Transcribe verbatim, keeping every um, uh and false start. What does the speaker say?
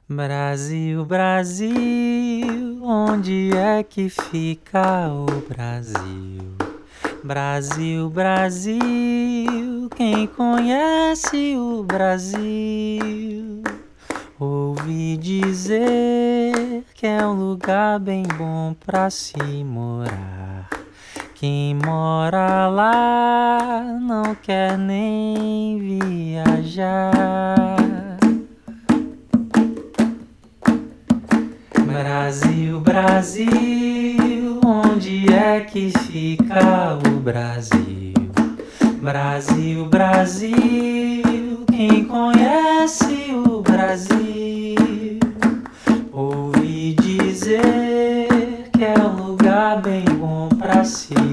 Brasil, Brasil, onde é que fica o Brasil? Brasil, Brasil, quem conhece o Brasil? Ouvi dizer que é um lugar bem bom pra se morar. Quem mora lá não quer nem viajar. Brasil, Brasil, onde é que fica o Brasil? Brasil, Brasil, quem conhece o Brasil? Ouvi dizer que é um lugar bem bom pra se